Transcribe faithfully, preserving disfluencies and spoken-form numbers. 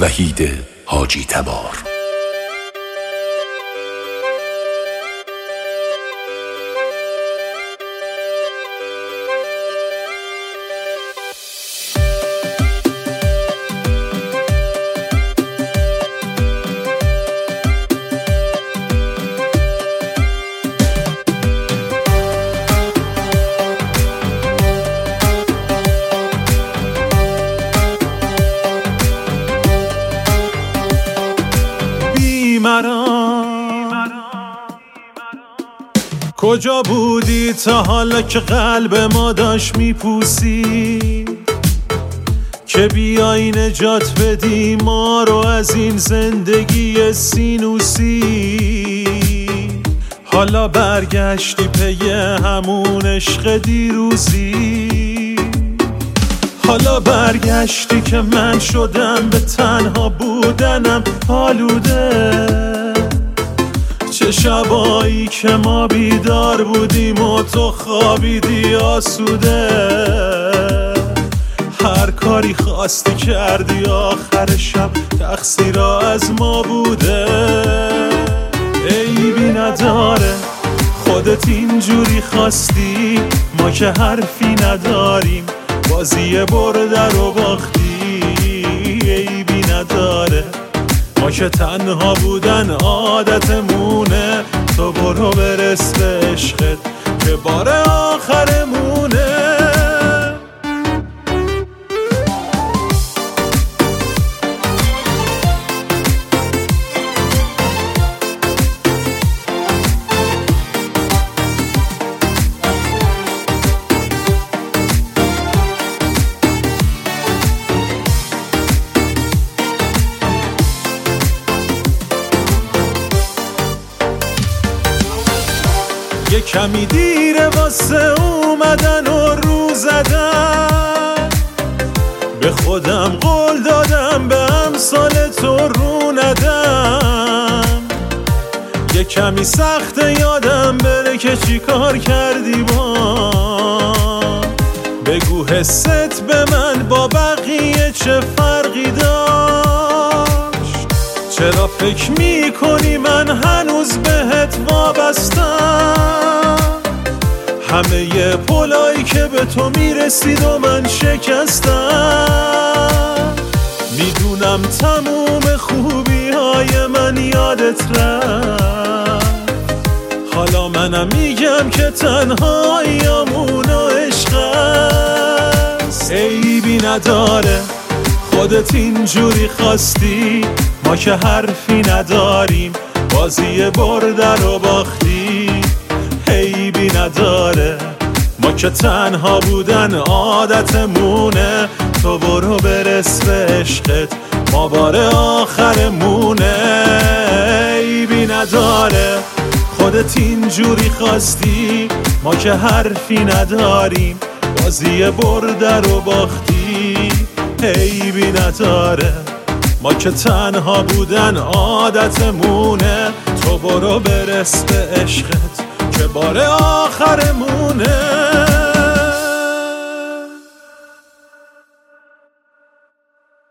وحید حاجی تبار. کجا بودی تا حالا که قلب ما داشت میپوسی، که بیای نجات بدی ما رو از این زندگی سینوسی؟ حالا برگشتی پی همون عشق دیروزی، حالا برگشتی که من شدم به تنها بودنم آلوده. چه شبایی که ما بیدار بودیم و تو خوابیدی آسوده. هر کاری خواستی کردی آخر شب تقصیر از ما بوده. عیبی نداره خودت اینجوری خواستی، ما که حرفی نداریم بازی برده رو باختی. عیبی نداره ما که تنها بودن عادتمونه، تو برو برس به عشقت که بار آخرمونه. یه کمی دیره واسه اومدن و رو زدن، به خودم قول دادم به امثال تو رو ندم. یه کمی سخته یادم بره که چی کار کردی با، بگو حست به من با بقیه چه فرقی داشت. چرا فکر میکنی من هنوز بهت وابستم؟ همه ی پلایی که به تو میرسید و من شکستم. میدونم تموم خوبی های من یادت رفت، حالا منم میگم که تنهاییامون و عشق است. عیبی نداره خودت اینجوری خواستی، ما که حرفی نداریم بازی برده رو باختی. عیبی نداره ما که تنها بودن عادتمونه، تو برو برس به عشقت ما بار آخرمونه. عیبی نداره خودت اینجوری خواستی، ما که حرفی نداریم بازی برده رو باختی. عیبی نداره ما که تنها بودن عادتمونه، تو برو برس به عشقت که بار آخرمونه.